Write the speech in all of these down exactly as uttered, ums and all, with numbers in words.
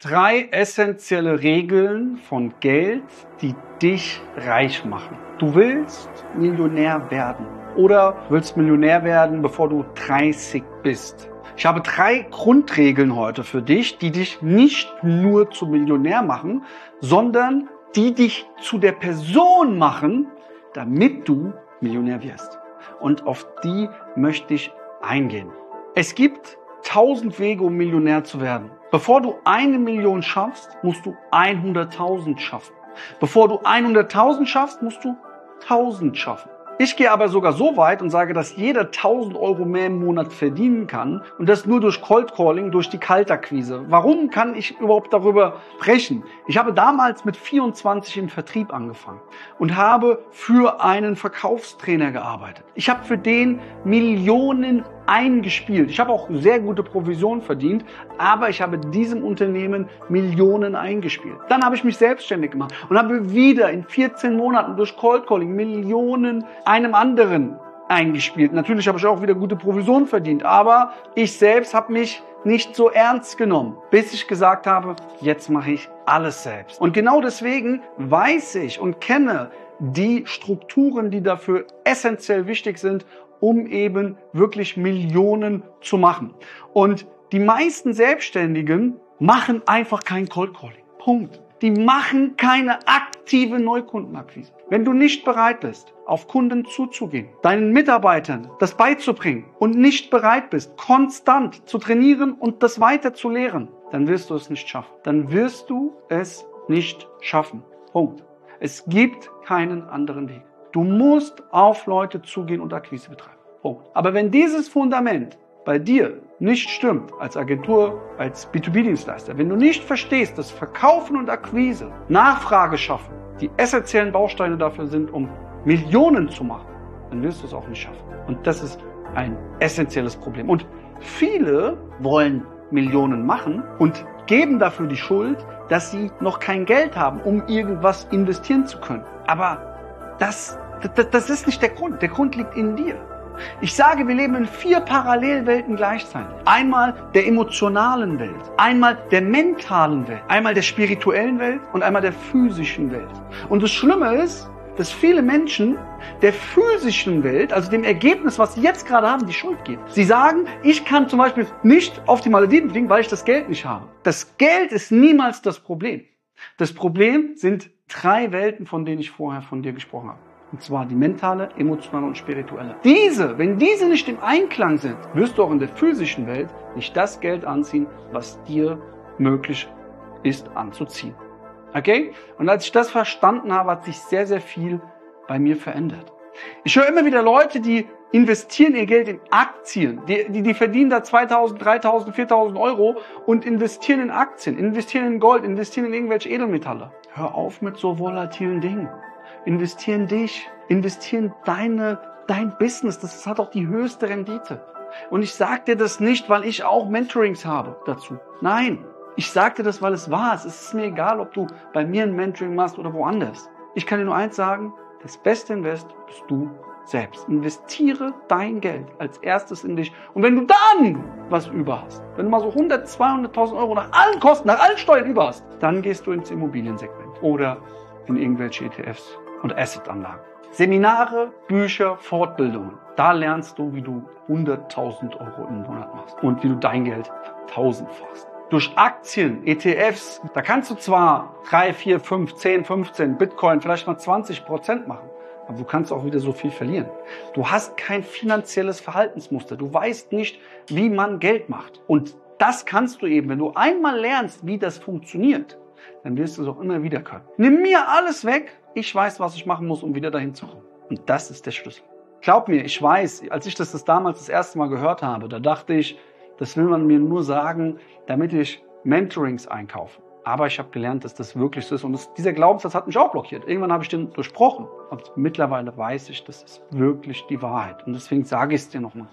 Drei essentielle Regeln von Geld, die dich reich machen. Du willst Millionär werden oder willst Millionär werden, bevor du dreißig bist. Ich habe drei Grundregeln heute für dich, die dich nicht nur zu Millionär machen, sondern die dich zu der Person machen, damit du Millionär wirst. Und auf die möchte ich eingehen. Es gibt tausend Wege, um Millionär zu werden. Bevor du eine Million schaffst, musst du hunderttausend schaffen. Bevor du hunderttausend schaffst, musst du tausend schaffen. Ich gehe aber sogar so weit und sage, dass jeder tausend Euro mehr im Monat verdienen kann und das nur durch Cold Calling, durch die Kaltakquise. Warum kann ich überhaupt darüber sprechen? Ich habe damals mit vierundzwanzig im Vertrieb angefangen und habe für einen Verkaufstrainer gearbeitet. Ich habe für den Millionen eingespielt. Ich habe auch sehr gute Provision verdient, aber ich habe diesem Unternehmen Millionen eingespielt. Dann habe ich mich selbstständig gemacht und habe wieder in vierzehn Monaten durch Cold Calling Millionen einem anderen eingespielt. Natürlich habe ich auch wieder gute Provision verdient, aber ich selbst habe mich nicht so ernst genommen, bis ich gesagt habe, jetzt mache ich alles selbst. Und genau deswegen weiß ich und kenne die Strukturen, die dafür essentiell wichtig sind, um eben wirklich Millionen zu machen. Und die meisten Selbstständigen machen einfach kein Cold Calling. Punkt. Die machen keine aktive Neukundenakquise. Wenn du nicht bereit bist, auf Kunden zuzugehen, deinen Mitarbeitern das beizubringen und nicht bereit bist, konstant zu trainieren und das weiter zu lehren, dann wirst du es nicht schaffen. Dann wirst du es nicht schaffen. Punkt. Es gibt keinen anderen Weg. Du musst auf Leute zugehen und Akquise betreiben. Punkt. Aber wenn dieses Fundament bei dir nicht stimmt, als Agentur, als B zwei B-Dienstleister, wenn du nicht verstehst, dass Verkaufen und Akquise, Nachfrage schaffen, die essentiellen Bausteine dafür sind, um Millionen zu machen, dann wirst du es auch nicht schaffen. Und das ist ein essentielles Problem. Und viele wollen Millionen machen und geben dafür die Schuld, dass sie noch kein Geld haben, um irgendwas investieren zu können. Aber das, das, das ist nicht der Grund. Der Grund liegt in dir. Ich sage, wir leben in vier Parallelwelten gleichzeitig. Einmal der emotionalen Welt, einmal der mentalen Welt, einmal der spirituellen Welt und einmal der physischen Welt. Und das Schlimme ist, dass viele Menschen der physischen Welt, also dem Ergebnis, was sie jetzt gerade haben, die Schuld geben. Sie sagen, ich kann zum Beispiel nicht auf die Malediven fliegen, weil ich das Geld nicht habe. Das Geld ist niemals das Problem. Das Problem sind drei Welten, von denen ich vorher von dir gesprochen habe. Und zwar die mentale, emotionale und spirituelle. Diese, wenn diese nicht im Einklang sind, wirst du auch in der physischen Welt nicht das Geld anziehen, was dir möglich ist anzuziehen. Okay? Und als ich das verstanden habe, hat sich sehr, sehr viel bei mir verändert. Ich höre immer wieder Leute, die investieren ihr Geld in Aktien. Die, die, die verdienen da zweitausend, dreitausend, viertausend Euro und investieren in Aktien, investieren in Gold, investieren in irgendwelche Edelmetalle. Hör auf mit so volatilen Dingen. Investier in dich, investier in deine, dein Business. Das hat auch die höchste Rendite. Und ich sage dir das nicht, weil ich auch Mentorings habe dazu. Nein, ich sage dir das, weil es wahr ist. Es ist mir egal, ob du bei mir ein Mentoring machst oder woanders. Ich kann dir nur eins sagen, das beste Invest bist du selbst. Investiere dein Geld als erstes in dich. Und wenn du dann was über hast, wenn du mal so hundert, zweihunderttausend Euro nach allen Kosten, nach allen Steuern über hast, dann gehst du ins Immobiliensegment oder in irgendwelche E T Fs und Asset-Anlagen. Seminare, Bücher, Fortbildungen. Da lernst du, wie du hunderttausend Euro im Monat machst und wie du dein Geld tausendfachst. Durch Aktien, E T Fs, da kannst du zwar drei, vier, fünf, zehn, fünfzehn, Bitcoin, vielleicht mal zwanzig Prozent machen, aber du kannst auch wieder so viel verlieren. Du hast kein finanzielles Verhaltensmuster. Du weißt nicht, wie man Geld macht. Und das kannst du eben, wenn du einmal lernst, wie das funktioniert, dann wirst du es auch immer wieder können. Nimm mir alles weg. Ich weiß, was ich machen muss, um wieder dahin zu kommen. Und das ist der Schlüssel. Glaub mir, ich weiß, als ich das, das damals das erste Mal gehört habe, da dachte ich, das will man mir nur sagen, damit ich Mentorings einkaufe. Aber ich habe gelernt, dass das wirklich so ist. Und das, dieser Glaubenssatz hat mich auch blockiert. Irgendwann habe ich den durchbrochen. Und mittlerweile weiß ich, das ist wirklich die Wahrheit. Und deswegen sage ich es dir nochmal.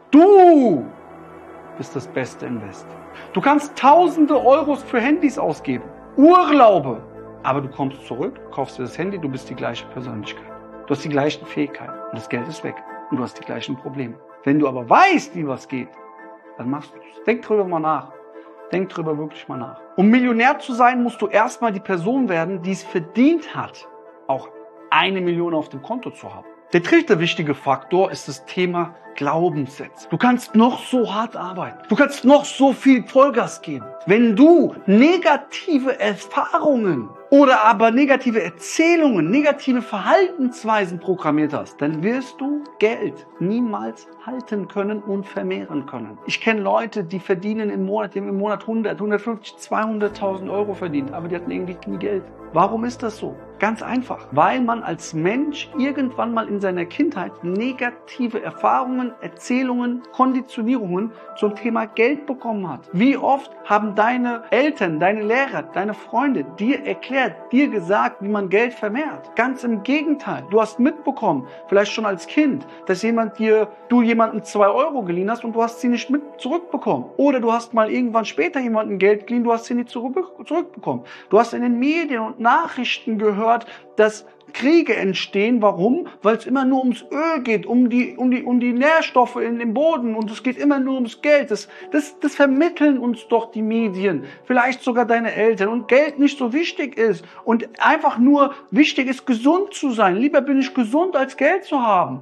Du bist das beste Invest. Du kannst tausende Euros für Handys ausgeben. Urlaube. Aber du kommst zurück, kaufst dir das Handy, du bist die gleiche Persönlichkeit. Du hast die gleichen Fähigkeiten und das Geld ist weg und du hast die gleichen Probleme. Wenn du aber weißt, wie was geht, dann machst du es. Denk drüber mal nach. Denk drüber wirklich mal nach. Um Millionär zu sein, musst du erstmal die Person werden, die es verdient hat, auch eine Million auf dem Konto zu haben. Der dritte wichtige Faktor ist das Thema Glaubenssätze. Du kannst noch so hart arbeiten. Du kannst noch so viel Vollgas geben. Wenn du negative Erfahrungen oder aber negative Erzählungen, negative Verhaltensweisen programmiert hast, dann wirst du Geld niemals halten können und vermehren können. Ich kenne Leute, die verdienen im Monat, die haben im Monat hundert, hundertfünfzig, zweihunderttausend Euro verdient, aber die hatten irgendwie nie Geld. Warum ist das so? Ganz einfach, weil man als Mensch irgendwann mal in seiner Kindheit negative Erfahrungen, Erzählungen, Konditionierungen zum Thema Geld bekommen hat. Wie oft haben deine Eltern, deine Lehrer, deine Freunde dir erklärt, dir gesagt, wie man Geld vermehrt? Ganz im Gegenteil. Du hast mitbekommen, vielleicht schon als Kind, dass jemand dir, du jemandem zwei Euro geliehen hast und du hast sie nicht mit zurückbekommen. Oder du hast mal irgendwann später jemandem Geld geliehen, du hast sie nicht zurück, zurückbekommen. Du hast in den Medien und Nachrichten gehört, dass Kriege entstehen. Warum? Weil es immer nur ums Öl geht, um die, um die, um die Nährstoffe in dem Boden und es geht immer nur ums Geld. Das, das, das vermitteln uns doch die Medien, vielleicht sogar deine Eltern, und Geld nicht so wichtig ist und einfach nur wichtig ist, gesund zu sein. Lieber bin ich gesund, als Geld zu haben.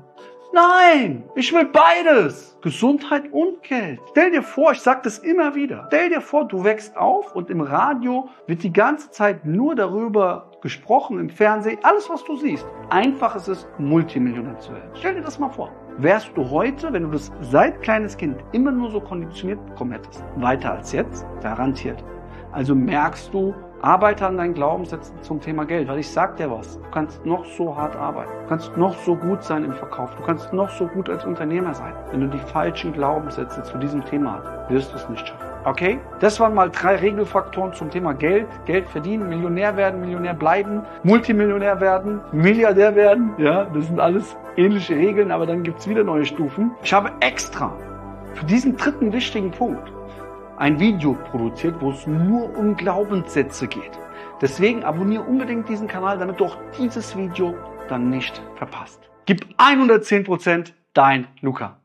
Nein, ich will beides. Gesundheit und Geld. Stell dir vor, ich sage das immer wieder, stell dir vor, du wächst auf und im Radio wird die ganze Zeit nur darüber gesprochen, im Fernsehen, alles was du siehst. Einfach ist es, Multimillionär zu werden. Stell dir das mal vor. Wärst du heute, wenn du das seit kleines Kind immer nur so konditioniert bekommen hättest, weiter als jetzt, garantiert. Also merkst du, arbeite an deinen Glaubenssätzen zum Thema Geld, weil ich sag dir was, du kannst noch so hart arbeiten, du kannst noch so gut sein im Verkauf, du kannst noch so gut als Unternehmer sein. Wenn du die falschen Glaubenssätze zu diesem Thema hast, wirst du es nicht schaffen. Okay? Das waren mal drei Regelfaktoren zum Thema Geld. Geld verdienen, Millionär werden, Millionär bleiben, Multimillionär werden, Milliardär werden. Ja, das sind alles ähnliche Regeln, aber dann gibt's wieder neue Stufen. Ich habe extra für diesen dritten wichtigen Punkt ein Video produziert, wo es nur um Glaubenssätze geht. Deswegen abonniere unbedingt diesen Kanal, damit du auch dieses Video dann nicht verpasst. Gib hundertzehn Prozent, dein Luca.